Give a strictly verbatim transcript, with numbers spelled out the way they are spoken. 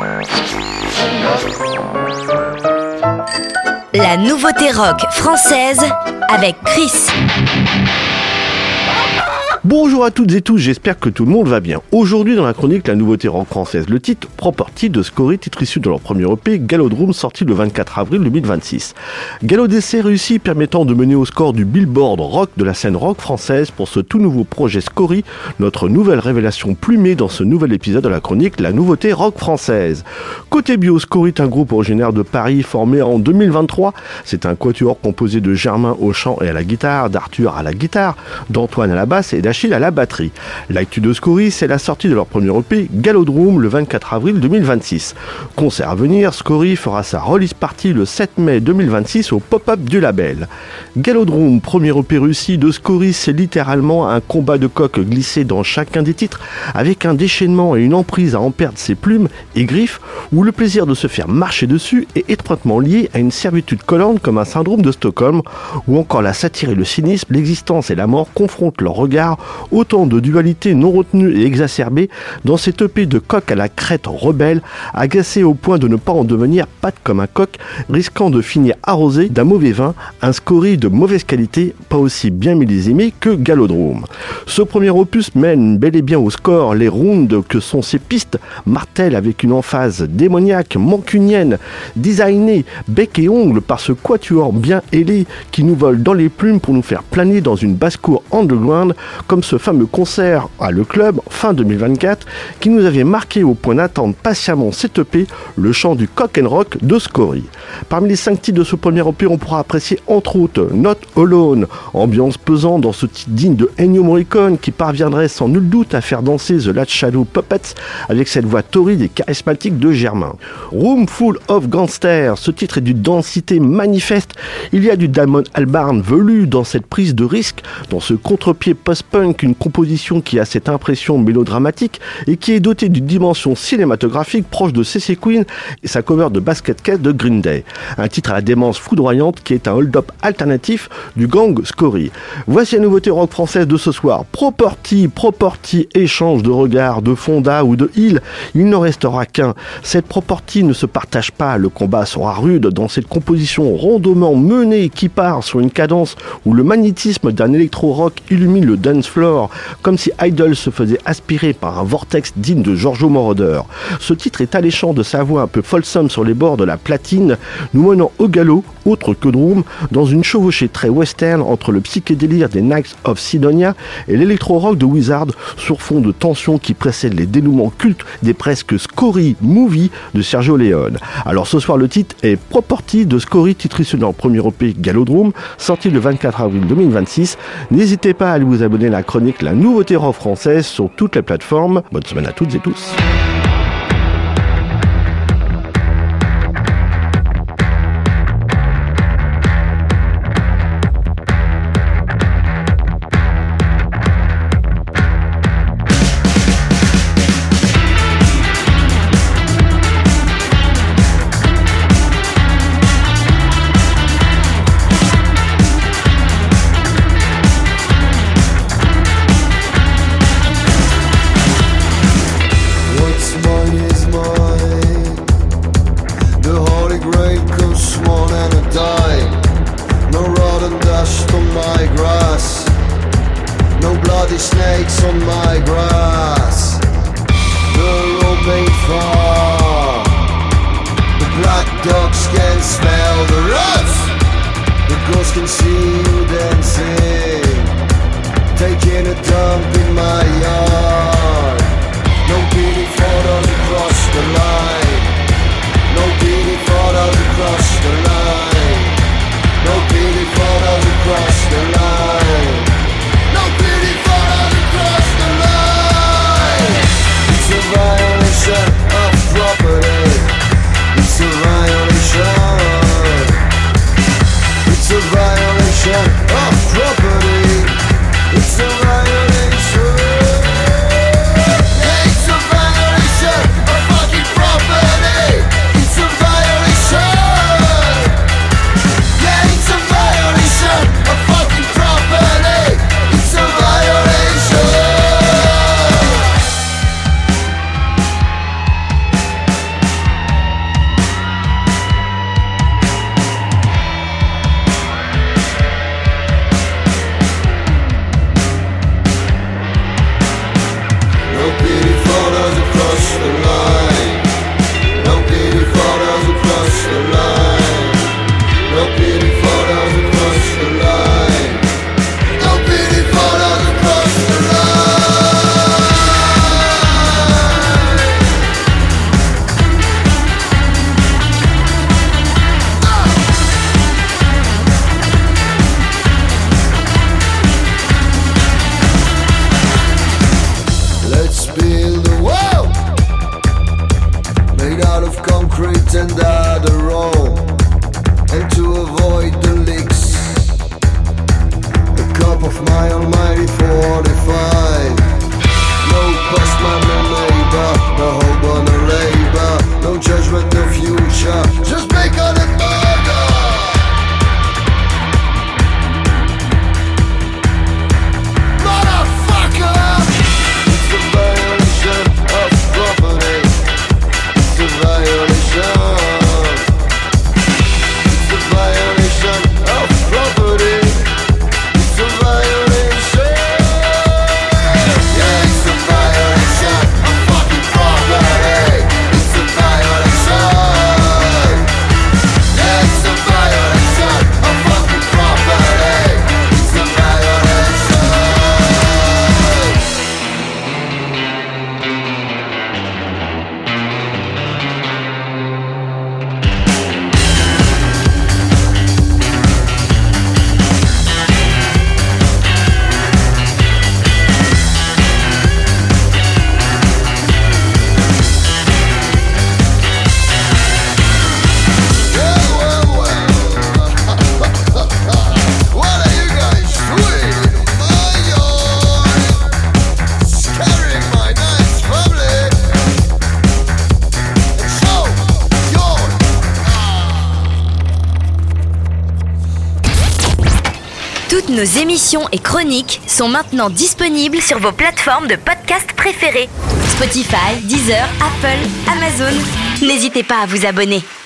La nouveauté rock française avec Chris. Bonjour à toutes et tous, j'espère que tout le monde va bien. Aujourd'hui dans la chronique La nouveauté rock française, le titre Property de Scory, titre issu de leur premier E P Gallodrome sorti le vingt-quatre avril deux mille vingt-six. Gallo d'essai réussi permettant de mener au score du Billboard rock de la scène rock française pour ce tout nouveau projet Scory, notre nouvelle révélation plumée dans ce nouvel épisode de la chronique La nouveauté rock française. Côté bio, Scory est un groupe originaire de Paris formé en deux mille vingt-trois. C'est un quatuor composé de Germain au chant et à la guitare, d'Arthur à la guitare, d'Antoine à la basse et d'Achille à la batterie. L'actu de Scory, c'est la sortie de leur premier E P Gallodrome le vingt-quatre avril deux mille vingt-six. Concert à venir, Scory fera sa release party le sept mai deux mille vingt-six au pop-up du label. Gallodrome, premier E P réussi de Scory, c'est littéralement un combat de coq glissé dans chacun des titres, avec un déchaînement et une emprise à en perdre ses plumes et griffes, où le plaisir de se faire marcher dessus est étroitement lié à une servitude collante comme un syndrome de Stockholm, où encore la satire et le cynisme, l'existence et la mort confrontent leurs regards. Autant de dualités non retenues et exacerbées dans cette E P de coq à la crête rebelle, agacé au point de ne pas en devenir pâte comme un coq, risquant de finir arrosé d'un mauvais vin, un Scory de mauvaise qualité, pas aussi bien millésimé que Gallodrome. Ce premier opus mène bel et bien au score les rounds que sont ses pistes, martèlent avec une emphase démoniaque, mancunienne, designée, bec et ongles par ce quatuor bien ailé qui nous vole dans les plumes pour nous faire planer dans une basse-cour underground, comme ce fameux concert à Le Club fin deux mille vingt-quatre qui nous avait marqué au point d'attendre patiemment cette E P, le chant du coq and rock de Scory. Parmi les cinq titres de ce premier E P, on pourra apprécier entre autres Not Alone, ambiance pesante dans ce titre digne de Ennio Morricone qui parviendrait sans nul doute à faire danser The Last Shadow Puppets avec cette voix torride et charismatique de Germain. Room Full of Gangsters, ce titre est d'une densité manifeste, il y a du Damon Albarn velu dans cette prise de risque, dans ce contre-pied post-punk, une composition qui a cette impression mélodramatique et qui est dotée d'une dimension cinématographique proche de C C Queen et sa cover de Basket Case de Green Day. Un titre à la démence foudroyante qui est un hold-up alternatif du gang Scory. Voici la nouveauté rock française de ce soir. Property, Property, échange de regards, de Fonda ou de Hill, il n'en restera qu'un. Cette Property ne se partage pas, le combat sera rude dans cette composition rondement menée qui part sur une cadence où le magnétisme d'un électro-rock illumine le dance floor, comme si Idol se faisait aspirer par un vortex digne de Giorgio Moroder. Ce titre est alléchant de sa voix un peu folsome sur les bords de la platine, nous menant au galop, autre que Drum, dans une chevauchée très western entre le psychédélire des Knights of Sidonia et l'électro-rock de Wizard sur fond de tension qui précède les dénouements cultes des presque Scory movie de Sergio Leone. Alors ce soir le titre est Property de Scory, titre issu de leur premier E P Gallodrome, sorti le vingt-quatre avril deux mille vingt-six. N'hésitez pas à aller vous abonner à la chronique La nouveauté rock française sur toutes les plateformes. Bonne semaine à toutes et tous. What's out of concrete and other roll, and to avoid the leaks, a cup of my almighty forty-five. No postman, no neighbor, no hope on a labor, no judgment, no future, just make on it murder. Motherfucker! It's a violation of property. It's a violation. It's a violation of property. It's a violation. Yeah, it's a violation of fucking property. It's a violation. Yeah, it's a violation of fucking property. It's a violation. Yeah, well, well. What are you guys doing in my yard? Scaring my nice family. And so, you're Toutes nos émissions et chroniques sont maintenant disponibles sur vos plateformes de podcast préférées. Spotify, Deezer, Apple, Amazon. N'hésitez pas à vous abonner.